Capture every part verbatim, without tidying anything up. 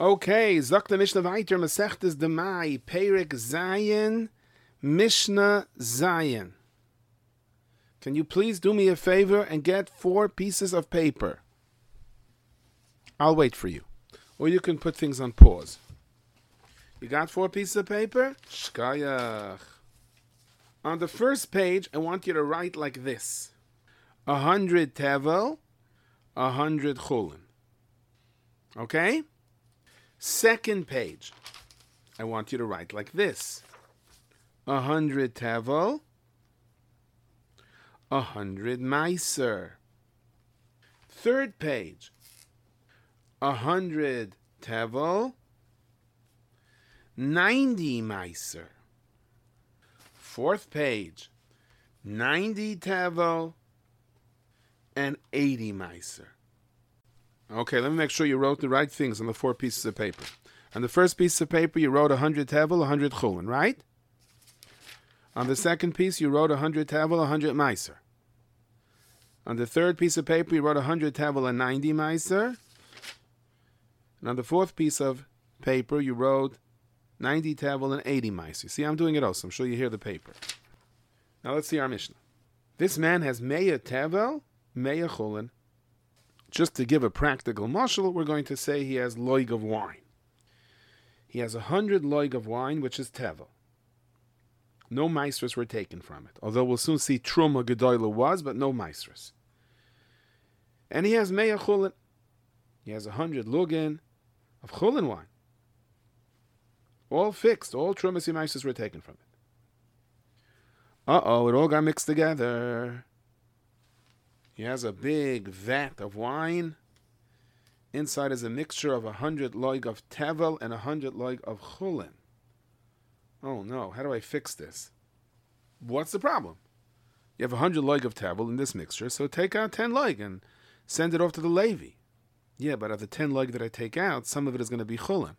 Okay, sagt der Mishnah weiter, Masechtes Demai, Perek Zayin, Mishnah Zayin. Can you please do me a favor and get four pieces of paper? I'll wait for you. Or you can put things on pause. You got four pieces of paper? Shkayach. On the first page, I want you to write like this. A hundred tevel, a hundred chulin. Okay? Second page, I want you to write like this. A hundred tevel, a hundred meiser. Third page, a hundred tevel, ninety meiser. Fourth page, ninety tevel, and eighty meiser. Okay, let me make sure you wrote the right things on the four pieces of paper. On the first piece of paper, you wrote one hundred tevel, one hundred chulin, right? On the second piece, you wrote one hundred tevel, one hundred meiser. On the third piece of paper, you wrote one hundred tevel and ninety meiser. And on the fourth piece of paper, you wrote ninety tevel and eighty meiser. See, I'm doing it also. I'm sure you hear the paper. Now let's see our Mishnah. This man has meya tevel, meya chulin. Just to give a practical mashal, we're going to say he has loig of wine. He has a hundred loig of wine, which is tevel. No meisros were taken from it. Although we'll soon see truma gedoyla was, but no meisros. And he has meya chulin. He has a hundred lugin of chulin wine. All fixed. All trumas and meisros were taken from it. Uh-oh, it all got mixed together. He has a big vat of wine. Inside is a mixture of a hundred loig of tevel and a hundred loig of chulin. Oh no, how do I fix this? What's the problem? You have a hundred loig of tevel in this mixture, so take out ten loig and send it off to the Levi. Yeah, but of the ten loig that I take out, some of it is going to be chulin.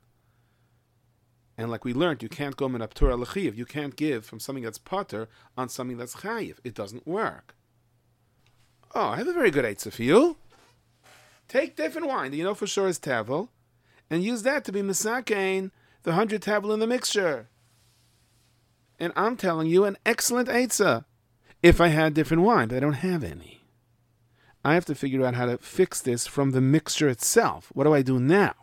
And like we learned, you can't go min aptur al chayiv. You can't give from something that's potter on something that's chayiv. It doesn't work. Oh, I have a very good eitzah for you. Take different wine that you know for sure is tevel, and use that to be misakein the hundred tevel in the mixture. And I'm telling you an excellent eitzah. If I had different wine, but I don't have any. I have to figure out how to fix this from the mixture itself. What do I do now?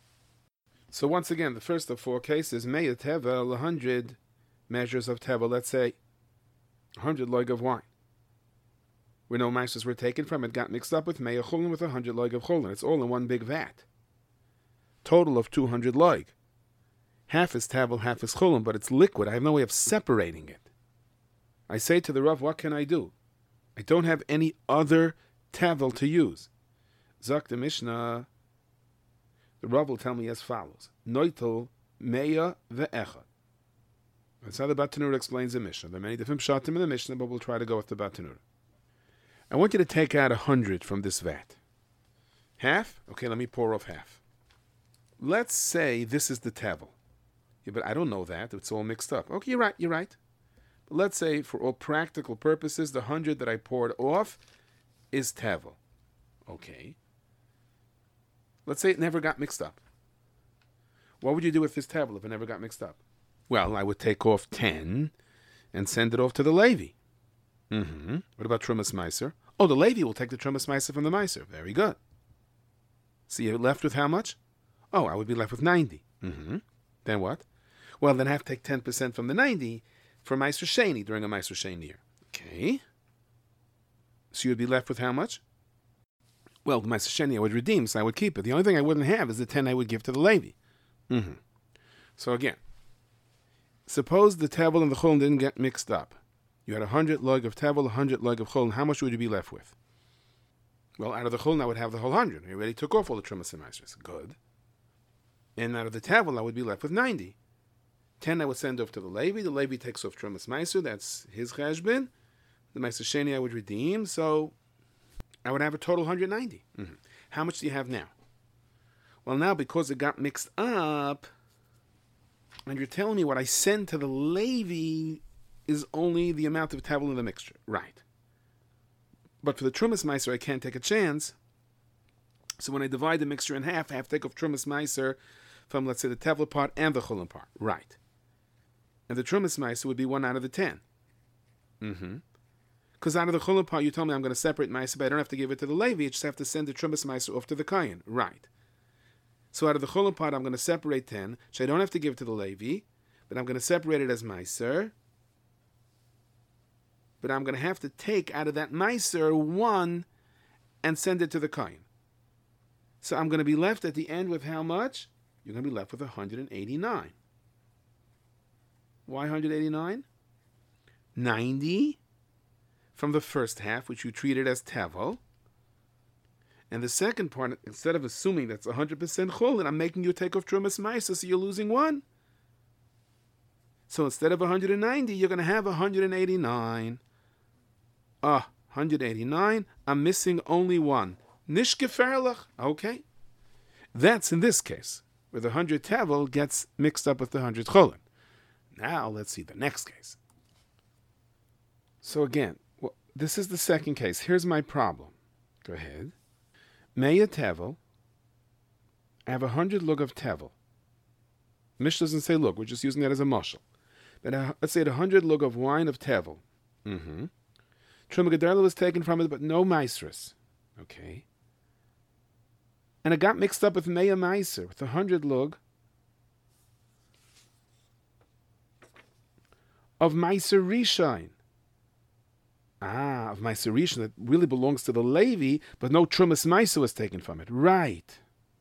So once again, the first of four cases, meya tevel, one hundred measures of tevel, let's say one hundred loig of wine. Where no meisros were taken from, it got mixed up with meya chulin with one hundred loig of chulin. It's all in one big vat. Total of two hundred loig. Half is tevel, half is chulin, but it's liquid. I have no way of separating it. I say to the Rav, what can I do? I don't have any other tevel to use. Zak the Mishnah, the Rav will tell me as follows. Noitel meya ve'echad. That's how the Batanura explains the Mishnah. There are many different pshatim in the Mishnah, but we'll try to go with the Batanura. I want you to take out a hundred from this vat. Half? Okay, let me pour off half. Let's say this is the tevel. Yeah, but I don't know that. It's all mixed up. Okay, you're right, you're right. But let's say, for all practical purposes, the hundred that I poured off is tevel. Okay. Let's say it never got mixed up. What would you do with this tevel if it never got mixed up? Well, I would take off ten and send it off to the Levi. Mm-hmm. What about Trumas Meiser? Oh, the Levi will take the Trumas Meiser from the Meiser. Very good. So you're left with how much? Oh, I would be left with ninety. Mm-hmm. Then what? Well, then I have to take ten percent from the ninety for Meiser Sheni during a Meiser Sheni year. Okay. So you'd be left with how much? Well, the Meiser Sheni I would redeem, so I would keep it. The only thing I wouldn't have is the ten I would give to the Levi. Mm-hmm. So again, suppose the tevel and the chulin didn't get mixed up. You had a hundred log of tevel, a hundred log of chulin. How much would you be left with? Well, out of the chulin, I would have the whole hundred. I already took off all the trumas and meisros. Good. And out of the tevel, I would be left with ninety. Ten I would send off to the Levi. The Levi takes off trumas meiser. That's his cheshbon. The meiser sheni I would redeem. So I would have a total one hundred ninety. Mm-hmm. How much do you have now? Well, now because it got mixed up, and you're telling me what I send to the Levi is only the amount of tevel in the mixture. Right. But for the Trumas Meiser, I can't take a chance. So when I divide the mixture in half, I have to take off Trumas Meiser from, let's say, the Tevel part and the Chulin part. Right. And the Trumas Meiser would be one out of the ten. Mm-hmm. Because out of the Chulin part, you told me I'm going to separate Meiser, but I don't have to give it to the Levi. I just have to send the Trumas Meiser off to the Kayan. Right. So out of the Chulin part, I'm going to separate ten, which I don't have to give to the Levi, but I'm going to separate it as Meiser. But I'm going to have to take out of that Meiser one and send it to the Kayan. So I'm going to be left at the end with how much? You're going to be left with one hundred eighty-nine. Why one hundred eighty-nine? ninety from the first half, which you treated as Tevel. And the second part, instead of assuming that's one hundred percent Chulin, I'm making you take off Trumas Meiser, so you're losing one. So instead of one hundred ninety, you're going to have one hundred eighty-nine. Ah, one hundred eighty-nine. I'm missing only one. Nish geferlach. Okay. That's in this case, where the one hundred Tevel gets mixed up with the one hundred Chulin. Now let's see the next case. So again, well, this is the second case. Here's my problem. Go ahead. Meya Tevel. I have one hundred lug of Tevel. Mish doesn't say lug. We're just using that as a mashal. But uh, let's say the one hundred lug of wine of Tevel. Mm-hmm. Truma Gedarla was taken from it, but no Meisris. Okay. And it got mixed up with Meya Meiser, with a hundred lug of Meiser Rishon. Ah, of Meiser Rishon that really belongs to the Levi, but no Trumas Meiser was taken from it. Right.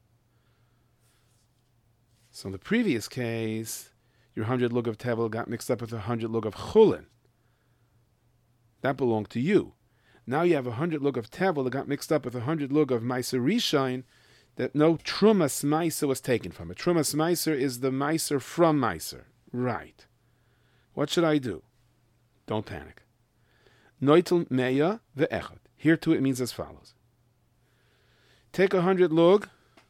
So in the previous case, your hundred lug of Tevel got mixed up with a hundred lug of Chulin. That belonged to you. Now you have a hundred lug of Tevel that got mixed up with a hundred lug of Meiser Rishon that no Trumas Meiser was taken from it. Trumas Meiser is the Meiser from Meiser. Right. What should I do? Don't panic. Noitel Meya ve'echad. Here too it means as follows. Take a hundred lug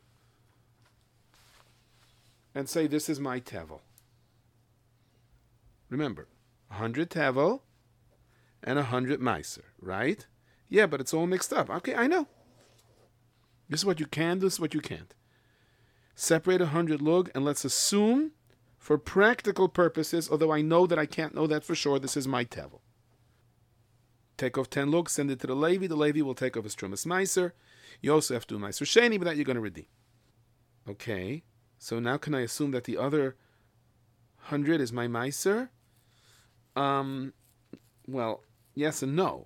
and say this is my Tevel. Remember, a hundred Tevel and a hundred Meiser, right? Yeah, but it's all mixed up. Okay, I know. This is what you can do, this is what you can't. Separate a hundred lug, and let's assume, for practical purposes, although I know that I can't know that for sure, this is my Tevel. Take off ten lug, send it to the Levi. The Levi will take off his Trumas Meiser. You also have to do Meiser Sheni, but that you're going to redeem. Okay, so now can I assume that the other hundred is my Meiser? Um, well, yes and no.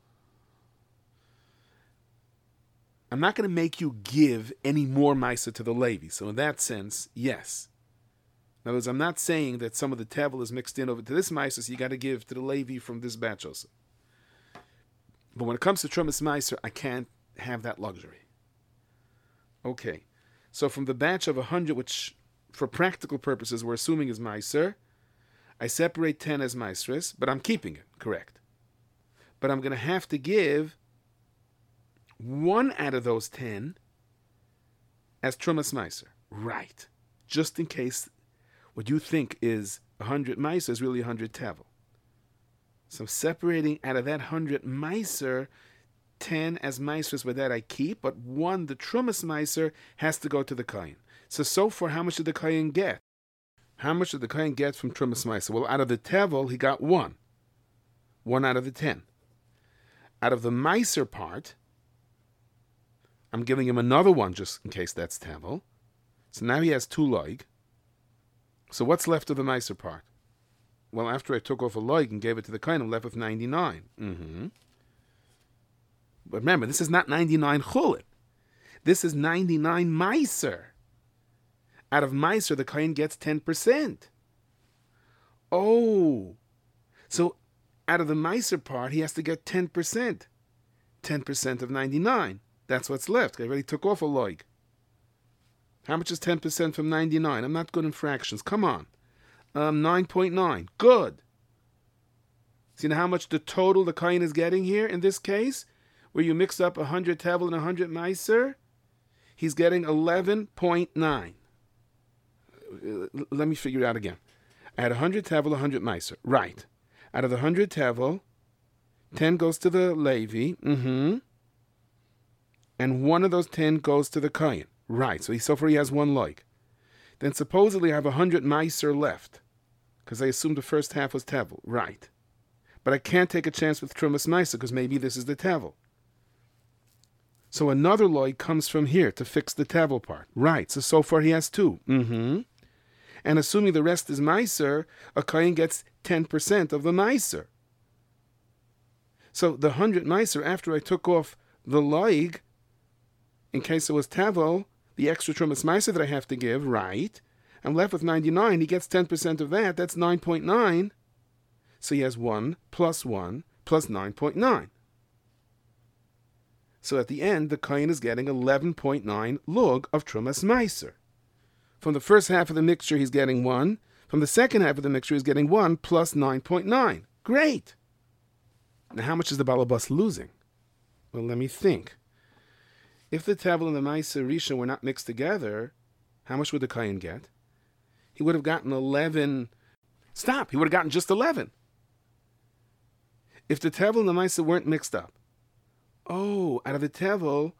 I'm not going to make you give any more Meiser to the Levi. So in that sense, yes. In other words, I'm not saying that some of the Tevel is mixed in over to this Meiser, so you got to give to the Levi from this batch also. But when it comes to Trumas Meiser, I can't have that luxury. Okay. So from the batch of one hundred, which for practical purposes we're assuming is Meiser, I separate ten as Meisris, but I'm keeping it, correct. But I'm going to have to give one out of those ten as Trumas Meiser. Right. Just in case what you think is one hundred Meiser is really one hundred Tevel. So I'm separating out of that one hundred Meiser, ten as Meisers, but that I keep, but one, the Trumas Meiser, has to go to the Kayin. So, so far, how much did the Kayin get? How much did the Kayin get from Trumas Meiser? Well, out of the Tevel, he got one. One out of the ten. Out of the Meiser part, I'm giving him another one just in case that's Tevel. So now he has two loig. So what's left of the Meiser part? Well, after I took off a loig and gave it to the Kayin, I'm left with ninety-nine. Mm-hmm. But remember, this is not ninety-nine Chulin. This is ninety-nine Meiser. Out of Meiser, the Kayin gets ten percent. Oh. So out of the Meiser part, he has to get ten percent. ten percent of ninety-nine. That's what's left. I already took off a loig. How much is ten percent from ninety-nine? I'm not good in fractions. Come on. Um, nine point nine. Good. See now how much the total the Kayin is getting here in this case? Where you mix up one hundred Tevel and one hundred Meiser? He's getting eleven point nine. Let me figure it out again. I had one hundred Tevel, one hundred Meiser. Right. Out of the one hundred Tevel, ten goes to the Levi. Mm-hmm. And one of those ten goes to the Kayin. Right. So he, so far he has one loig. then supposedly I have one hundred Meiser left, because I assumed the first half was Tevel. Right. But I can't take a chance with Trumas Meiser, because maybe this is the Tevel. So another loy comes from here to fix the Tevel part. Right. So so far he has two. Mm-hmm. And assuming the rest is Meiser, a Kayin gets ten percent of the Meiser. So the one hundred Meiser, after I took off the loig, in case it was Tevel, the extra Trumas Meiser that I have to give, right, I'm left with ninety-nine. He gets ten percent of that. That's nine point nine. So he has one plus one plus nine point nine. So at the end, the Kayin is getting eleven point nine lug of Trumas Meiser. From the first half of the mixture, he's getting one. From the second half of the mixture, he's getting one plus nine point nine. Great. Now, how much is the Balabas losing? Well, let me think. If the Tevel and the Meiser Rishon were not mixed together, how much would the Kayin get? He would have gotten eleven. Stop. He would have gotten just eleven. If the Tevel and the Meiser weren't mixed up, oh, out of the Tevel,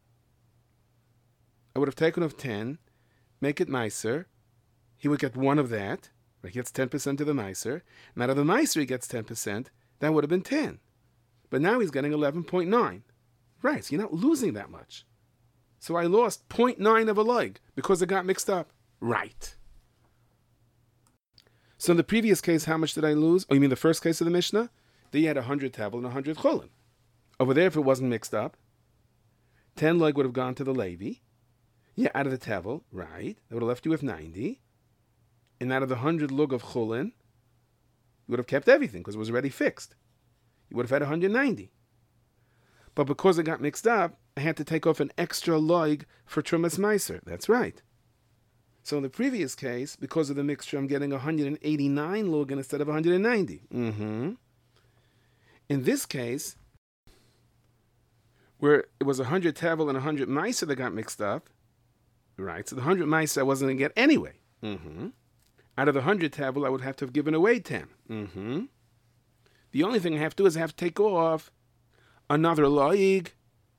I would have taken off ten, make it Meiser. He would get one of that. He gets ten percent of the Meiser. And out of the Meiser, he gets ten percent. That would have been ten. But now he's getting eleven point nine. Right, so you're not losing that much. So I lost zero point nine of a leg because it got mixed up. Right. So in the previous case, how much did I lose? Oh, you mean the first case of the Mishnah? There you had one hundred Tevel and one hundred Cholin. Over there, if it wasn't mixed up, ten leg would have gone to the Levi. Yeah, out of the Tevel, right. That would have left you with ninety. And out of the one hundred lug of Cholin, you would have kept everything because it was already fixed. You would have had one hundred ninety. But because it got mixed up, I had to take off an extra log for Trumas Meiser. That's right. So in the previous case, because of the mixture, I'm getting one hundred eighty-nine log instead of one hundred ninety. Mm-hmm. In this case, where it was one hundred Tevel and one hundred Meiser that got mixed up, right? So the one hundred Meiser I wasn't going to get anyway. Mm-hmm. Out of the one hundred Tevel, I would have to have given away ten. Mm-hmm. The only thing I have to do is I have to take off another loig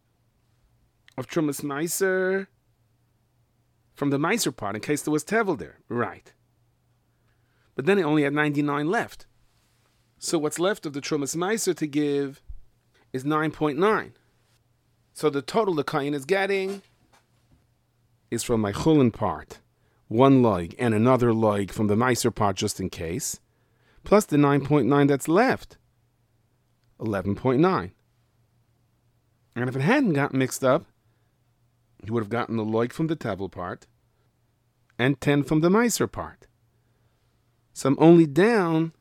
of Trumas Meiser from the Meiser part in case there was Tevel there. Right. But then I only had ninety-nine left. So what's left of the Trumas Meiser to give is nine point nine. So the total the Kayin is getting is from my Chulin part, one loig and another loig from the Meiser part just in case, plus the nine point nine that's left, eleven point nine. And if it hadn't gotten mixed up, you would have gotten the loig from the Tevel part and ten from the Meiser part. So I'm only down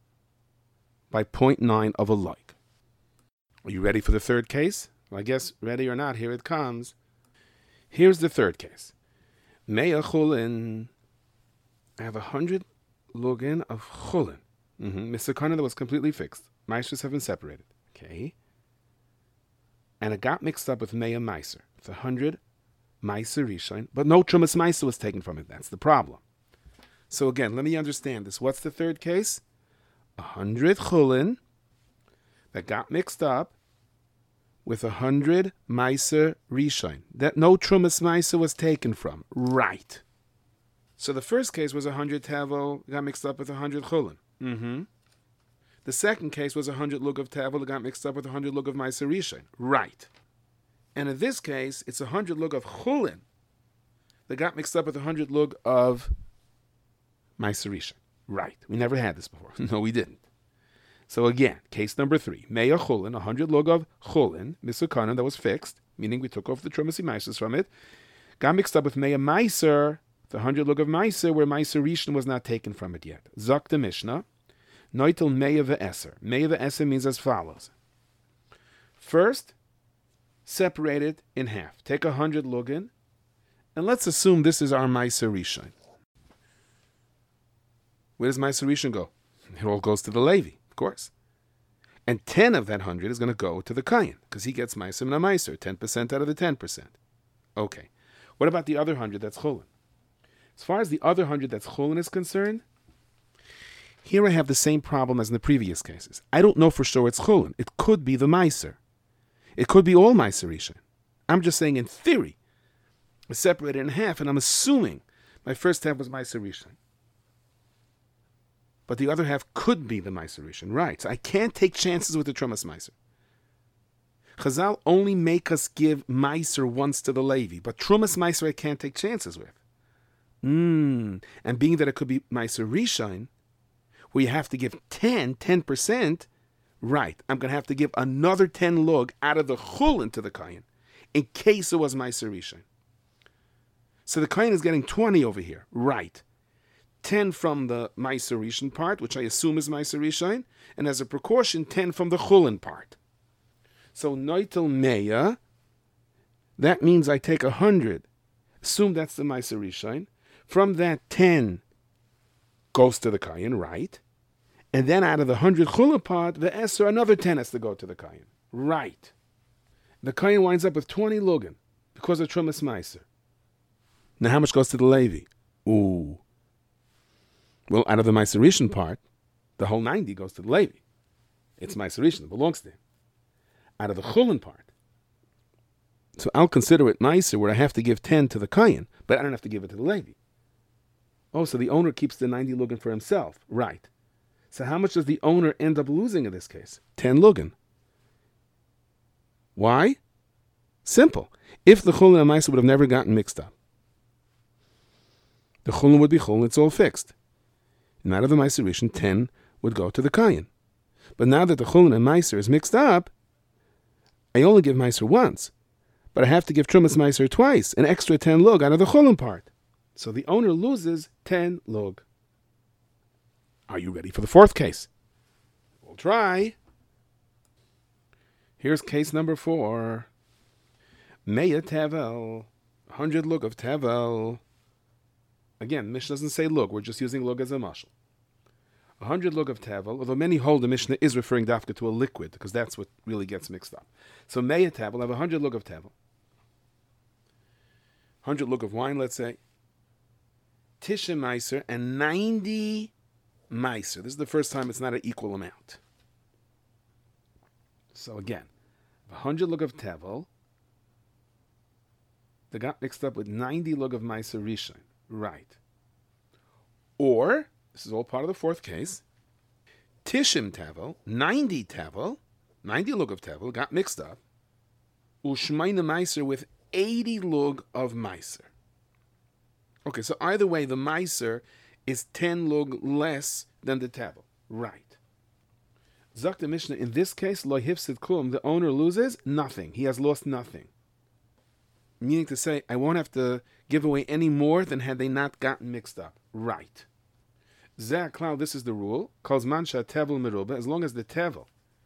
by zero point nine of a loig. Are you ready for the third case? Well, I guess ready or not, here it comes. Here's the third case. Meya Chulin. I have a hundred lugin of Chulin. Mm-hmm. Misakana that was completely fixed. Meisers have been separated. Okay. And it got mixed up with Meya Meiser. It's a hundred Meiser Rishon, but no Trumas Meiser was taken from it. That's the problem. So again, let me understand this. What's the third case? A hundred Chulin that got mixed up with a hundred Meiser Rishon. That no Trumas Meiser was taken from. Right. So the first case was a hundred Tevel, got mixed up with a hundred Chulin. Mm-hmm. The second case was a hundred lug of Tevel that got mixed up with a hundred lug of Meiser Rishon. Right. And in this case, it's a hundred lug of Chulin that got mixed up with a hundred lug of Meiser Rishon. Right. We never had this before. No, we didn't. So again, case number three. Meya Chulin, a hundred lug of Chulin, Misukana that was fixed, meaning we took off the Trumasi Meisers from it, got mixed up with Meya Meiser, the hundred lug of Meiser, where Meiser Rishon was not taken from it yet. Zok the Mishnah. Noitel Meya ve'eser. Meya ve'eser means as follows. First, separate it in half. Take a hundred lugin, and let's assume this is our Meiser Rishon. Where does Meiser Rishon go? It all goes to the Levi, of course. And ten of that hundred is going to go to the Kayin, because he gets Meiser and a Meiser, ten percent out of the ten percent. Okay. What about the other hundred that's Chulin? As far as the other hundred that's Chulin is concerned, here I have the same problem as in the previous cases. I don't know for sure it's Chulin. It could be the Meiser. It could be all Meiser Rishon. I'm just saying in theory, it's separated in half, and I'm assuming My first half was Meiser Rishon. But the other half could be the Meiser Rishon. Right. So I can't take chances with the Trumas Meiser. Chazal only make us give Meiser once to the Levi, but Trumas Meiser I can't take chances with. Mm. And being that it could be Meiser Rishon, where you have to give ten, ten percent, right, I'm going to have to give another ten lug out of the chulin to the Kayin, in case it was Meiser Rishon. So the Kayin is getting twenty over here, right. ten from the Meiser Rishon part, which I assume is Meiser Rishon, and as a precaution, ten from the chulin part. So Noitel Meya, that means I take one hundred, assume that's the Meiser Rishon, from that ten goes to the Kayin, right? And then out of the one hundred chulin part, the Esser, another ten has to go to the Kayin, right? The Kayin winds up with twenty lugan because of Trumas Meiser. Now how much goes to the Levi? Ooh. Well, out of the Meiser Rishon part, the whole ninety goes to the Levi. It's Meiser Rishon, it belongs to him. Out of the chulin part. So I'll consider it Meiser where I have to give ten to the Kayin, but I don't have to give it to the Levi. Oh, so the owner keeps the ninety lugan for himself. Right. So how much does the owner end up losing in this case? ten lugan. Why? Simple. If the chulin and Meiser would have never gotten mixed up, the chulin would be chulin, it's all fixed. And out of the Meiser Rishon, ten would go to the Kayin. But now that the chulin and Meiser is mixed up, I only give Meiser once, but I have to give Trumas Meiser twice, an extra ten lug out of the chulin part. So the owner loses ten lug. Are you ready for the fourth case? We'll try. Here's case number four. Meya Tevel, one hundred lug of Tevel. Again, Mishnah doesn't say lug, we're just using lug as a mashal. one hundred lug of Tevel, although many hold the Mishnah is referring dafka to a liquid, because that's what really gets mixed up. So Meya Tevel, have one hundred lug of Tevel. one hundred lug of wine, let's say. Tisha Meiser and ninety Meiser. This is the first time it's not an equal amount. So again, one hundred lug of Tevel, they got mixed up with ninety lug of Meiser Rishon. Right. Or, this is all part of the fourth case, Tishim Tevel, ninety Tevel, ninety lug of Tevel, got mixed up, Ushmaina Meiser with eighty lug of Meiser. Okay, so either way, the Meiser is ten lug less than the Tevel. Right. Zakta Mishnah, in this case, Lo Hifsid Klum, the owner loses nothing. He has lost nothing. Meaning to say, I won't have to give away any more than had they not gotten mixed up. Right. Zeh Klal, this is the rule. Calls Mansha Tevel Meruba, as long as the Tevel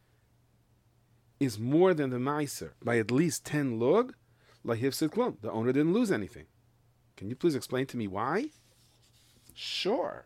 is more than the Meiser by at least ten lug, La Hifsid Klum, the owner didn't lose anything. Can you please explain to me why? Sure.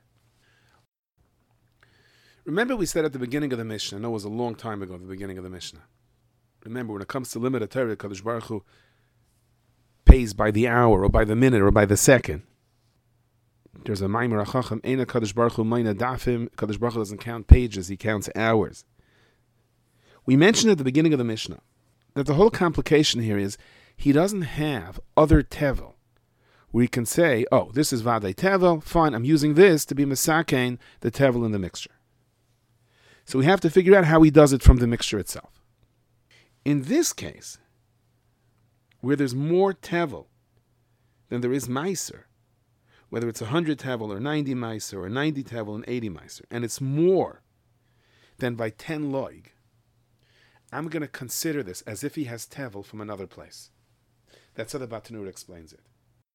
Remember we said at the beginning of the Mishnah, I know it was a long time ago, at the beginning of the Mishnah. Remember, when it comes to limit of Torah, Kadosh Baruch Hu pays by the hour, or by the minute, or by the second. There's a Maimer HaChacham, Eina Kadosh Baruch Hu Maina Dafim, Kadosh Baruch Hu doesn't count pages, he counts hours. We mentioned at the beginning of the Mishnah that the whole complication here is he doesn't have other Tevel, where he can say, oh, this is Vadei Tevel, fine, I'm using this to be Mesakein, the Tevel in the mixture. So we have to figure out how he does it from the mixture itself. In this case, where there's more Tevel than there is Meiser, whether it's one hundred Tevel or ninety Meiser or ninety Tevel and eighty Meiser, and it's more than by ten loig, I'm going to consider this as if he has Tevel from another place. That's how the Batanura explains it.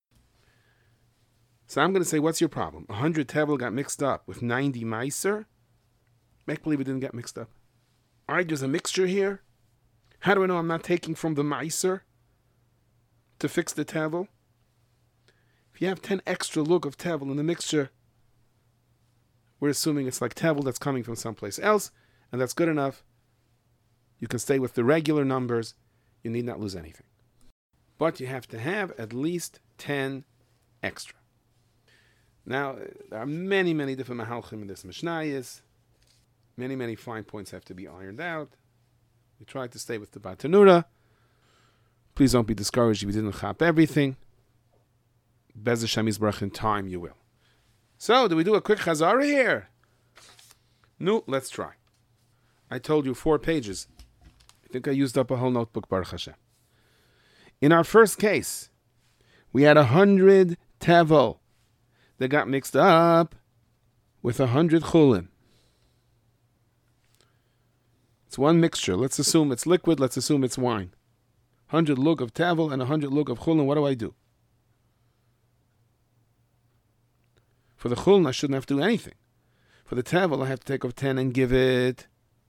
So I'm going to say, what's your problem? one hundred Tevel got mixed up with ninety Meiser? Make believe it didn't get mixed up. All right, there's a mixture here. How do I know I'm not taking from the Meiser to fix the Tevel? If you have ten extra lug of Tevel in the mixture, we're assuming it's like Tevel that's coming from someplace else, and that's good enough. You can stay with the regular numbers. You need not lose anything. But you have to have at least ten extra. Now, there are many, many different mahalchim in this Mishnayos. Many, many fine points have to be ironed out. We tried to stay with the Batanura. Please don't be discouraged if you didn't chop everything. Bez Hashem Yisbarach in time you will. So, do we do a quick chazara here? No, let's try. I told you four pages. I think I used up a whole notebook, Baruch Hashem. In our first case, we had a hundred tevel that got mixed up with a hundred chulin. It's one mixture. Let's assume it's liquid. Let's assume it's wine. Hundred lug of tevel and a hundred lug of chulin. What do I do? For the chulin, I shouldn't have to do anything. For the tevel, I have to take off ten and give it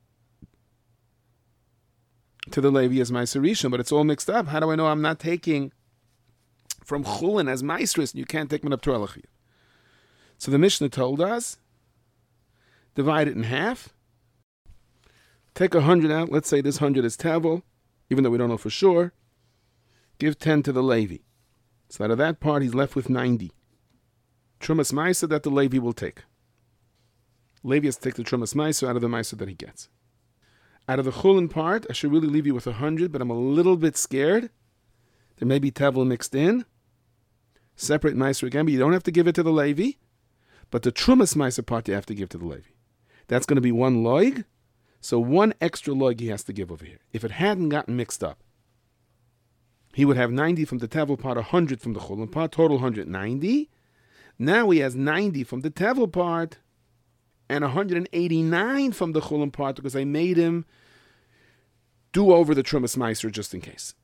to the Levi as Meiser Rishon, but it's all mixed up. How do I know I'm not taking from chulin as Meisris and you can't take Min Torah Lachiyah? So the Mishnah told us, divide it in half. Take a hundred out. Let's say this hundred is tevel, even though we don't know for sure. Give ten to the Levi. So out of that part, he's left with ninety. Trumas Meiser that the Levi will take. Levi has to take the Trumas Meiser out of the Meiser that he gets. Out of the chulin part, I should really leave you with a hundred, but I'm a little bit scared. There may be tevel mixed in. Separate Meiser again, but you don't have to give it to the Levi. But the Trumas Meiser part you have to give to the Levi. That's going to be one loig. So one extra loig he has to give over here. If it hadn't gotten mixed up, he would have ninety from the tevel part, one hundred from the chulin part, total one hundred ninety. Now he has ninety from the tevel part and one hundred eighty-nine from the chulin part because I made him do over the Trumas Meiser just in case.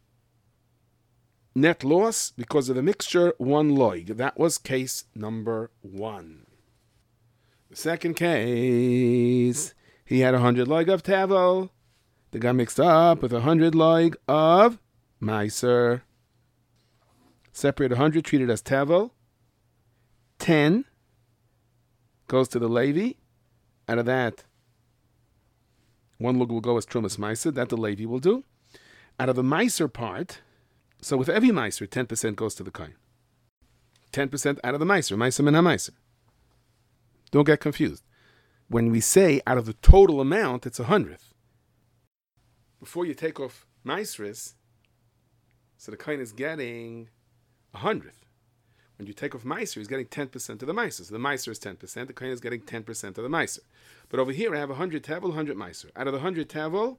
Net loss because of the mixture, one loig. That was case number one. The second case, he had one hundred loig of tevel. They got mixed up with one hundred loig of Meiser. Separate one hundred, treated as tevel. ten goes to the Levi. Out of that, one lug will go as Trumas Meiser. That the Levi will do. Out of the Meiser part, so with every Meiser, ten percent goes to the Kohen. ten percent out of the Meiser. Meiser min ha-Meiser. Don't get confused. When we say out of the total amount, it's a hundredth. Before you take off Meiseris, so the Kohen is getting a hundredth. When you take off Meiser, he's getting ten percent of the Meiser. So the Meiser is ten percent. The Kohen is getting ten percent of the Meiser. But over here, I have one hundred tevel, one hundred Meiser. Out of the one hundred tevel,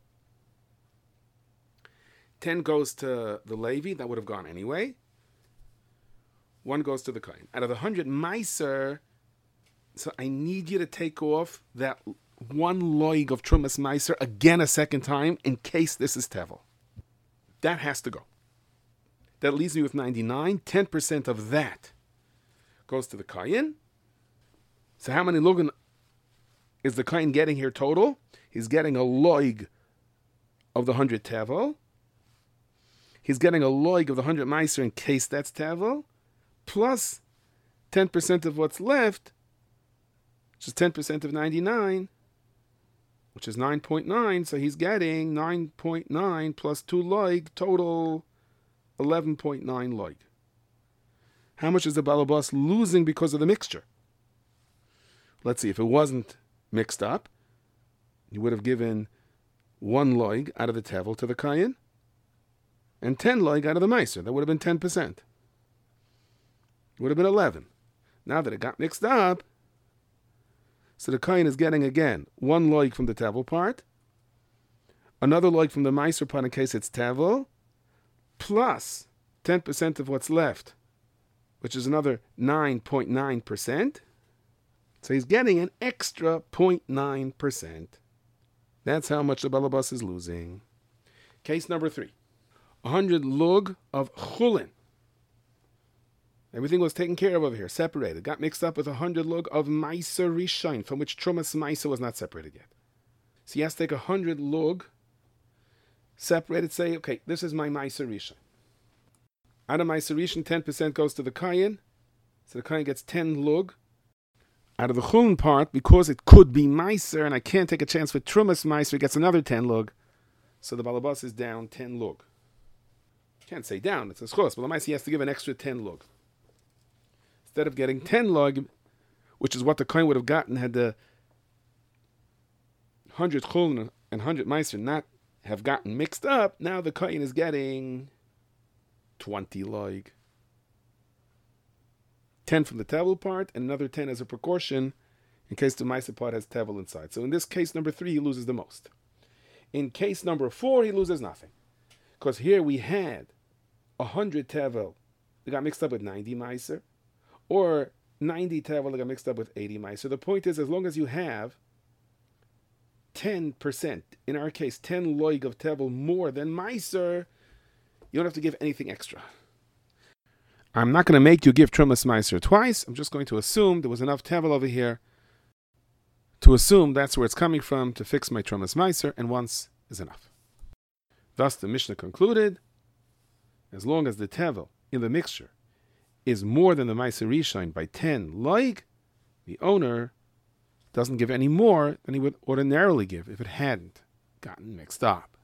ten goes to the Levi. That would have gone anyway. one goes to the Kohen. Out of the one hundred Meiser, so I need you to take off that one loig of Trumas Meiser again a second time in case this is tevel. That has to go. That leaves me with ninety-nine. ten percent of that goes to the Kohen. So how many lugan is the Kohen getting here total? He's getting a loig of the one hundred tevel. He's getting a loig of the one hundred Meiser in case that's tevel. Plus ten percent of what's left, which is ten percent of ninety-nine, which is nine point nine. So he's getting nine point nine plus two loig, total eleven point nine loig. How much is the balabas losing because of the mixture? Let's see, if it wasn't mixed up, you would have given one loig out of the tevel to the Kohen and ten loig out of the Meiser. That would have been ten percent. It would have been eleven. Now that it got mixed up, so the Kohen is getting again one loig from the tevel part, another loig from the Meiser part in case it's tevel, plus ten percent of what's left, which is another nine point nine percent. So he's getting an extra zero point nine percent. That's how much the balabas is losing. Case number three. one hundred lug of chulin. Everything was taken care of over here, separated. Got mixed up with one hundred lug of Meiser Rishon, from which Trumas Meiser was not separated yet. So he has to take one hundred lug, separated, say, okay, this is my Meiser Rishon. Out of Meiser Rishon, ten percent goes to the Kohen. So the Kohen gets ten lug. Out of the chulin part, because it could be Meiser, and I can't take a chance with Trumas Meiser, he gets another ten lug. So the balabas is down ten lug. Can't say down, it's a schos, but the Meiser has to give an extra ten lug. Instead of getting ten lug, which is what the Kohen would have gotten had the one hundred chulin and one hundred Meiser not have gotten mixed up, now the Kohen is getting twenty lug. ten from the tevel part, and another ten as a precaution in case the Meiser part has tevel inside. So in this case number three, he loses the most. In case number four, he loses nothing. Because here we had one hundred tevel that got mixed up with ninety Meiser, or ninety tevel that got mixed up with eighty Meiser. The point is, as long as you have ten percent, in our case, ten loig of tevel more than Meiser, you don't have to give anything extra. I'm not going to make you give Trumas Meiser twice. I'm just going to assume there was enough tevel over here to assume that's where it's coming from to fix my Trumas Meiser, and once is enough. Thus, the Mishnah concluded, as long as the tevel in the mixture is more than the Meiser Rishon by ten loig, the owner doesn't give any more than he would ordinarily give if it hadn't gotten mixed up.